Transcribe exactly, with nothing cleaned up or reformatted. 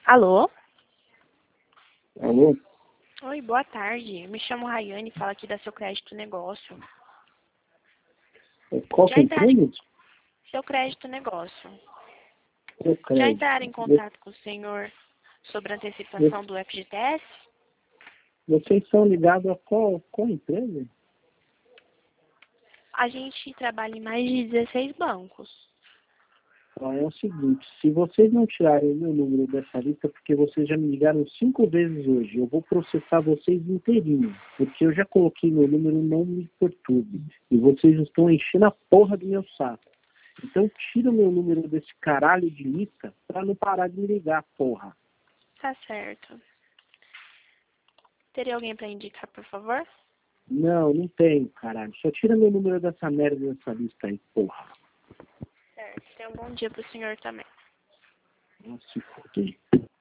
Alô? Alô? Oi, boa tarde. Me chamo Rayane, falo aqui da Seu Crédito Negócio. Qual que Já é a entraram em... empresa? Seu Crédito Negócio. Seu Já crédito. entraram em Vo- contato com o senhor sobre a vo- antecipação do F G T S? Vocês são ligados a qual, qual empresa? A gente trabalha em mais de dezesseis bancos. Ó, é o seguinte, se vocês não tirarem o meu número dessa lista, porque vocês já me ligaram cinco vezes hoje, eu vou processar vocês inteirinho, porque eu já coloquei meu número, não me perturbe. E vocês estão enchendo a porra do meu saco. Então tira o meu número desse caralho de lista pra não parar de me ligar, porra. Tá certo. Teria alguém para indicar, por favor? Não, não tenho, caralho. Só tira meu número dessa merda dessa lista aí, porra. Certo. Tenha um bom dia pro senhor também. Nossa, se foder.